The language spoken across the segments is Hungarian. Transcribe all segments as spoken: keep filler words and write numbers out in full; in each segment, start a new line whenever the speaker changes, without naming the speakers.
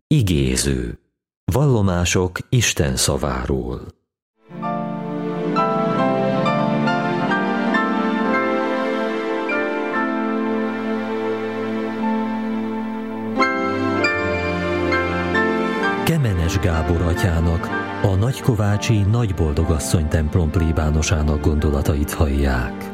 Igéző. Vallomások Isten szaváról. Kemenes Gábor atyának, a nagykovácsi Nagyboldogasszony templom plébánosának gondolatait hallják.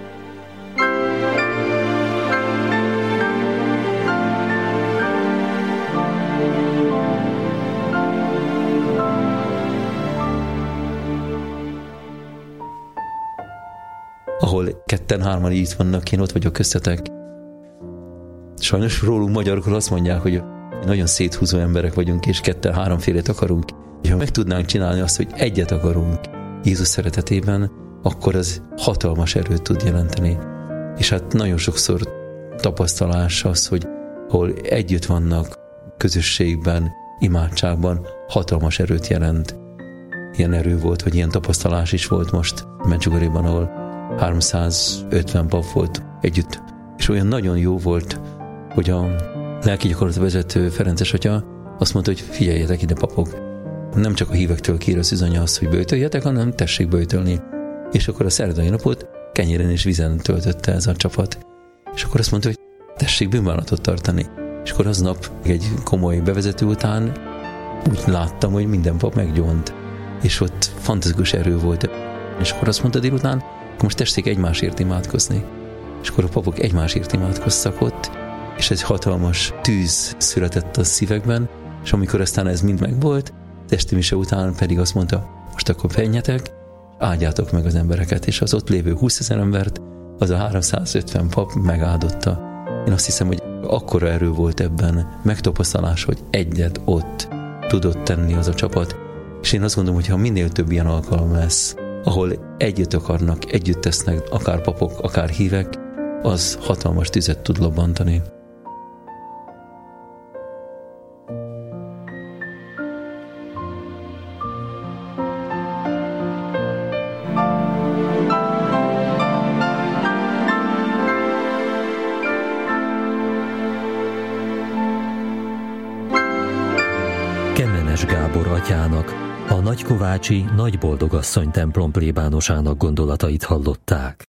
Ahol ketten-hárman itt vannak, én ott vagyok köztetek. Sajnos rólunk magyarokról azt mondják, hogy nagyon széthúzó emberek vagyunk, és ketten-háromfélét akarunk. És ha meg tudnánk csinálni azt, hogy egyet akarunk Jézus szeretetében, akkor az hatalmas erőt tud jelenteni. És hát nagyon sokszor tapasztalás az, hogy ahol együtt vannak közösségben, imádságban, hatalmas erőt jelent. Ilyen erő volt, hogy ilyen tapasztalás is volt most Medjugorjéban, ahol háromszázötven pap volt együtt. És olyan nagyon jó volt, hogy a lelki gyakorlat vezető Ferences atya azt mondta, hogy figyeljetek ide, papok, nem csak a hívektől kér az üzanya azt, hogy böjtöljetek, hanem tessék böjtölni. És akkor a szerdai napot kenyéren és vízen töltötte ez a csapat. És akkor azt mondta, hogy tessék bűnbánatot tartani. És akkor aznap egy komoly bevezető után úgy láttam, hogy minden pap meggyónt. És ott fantasztikus erő volt. És akkor azt mondta délután, most tessék egymásért imádkozni. És akkor a papok egymásért imádkoztak ott, és egy hatalmas tűz született a szívekben, és amikor aztán ez mind megvolt, testi mise után pedig azt mondta, most akkor menjetek, áldjátok meg az embereket, és az ott lévő húszezer embert az a háromszázötven pap megáldotta. Én azt hiszem, hogy akkora erő volt ebben, megtapasztalás, hogy egyet ott tudott tenni az a csapat, és én azt gondolom, hogy ha minél több ilyen alkalom lesz, ahol együtt akarnak, együtt tesznek, akár papok, akár hívek, az hatalmas tüzet tud lobbantani.
Kemenes Gábor atyának, a nagykovácsi Nagyboldogasszony templom plébánosának gondolatait hallották.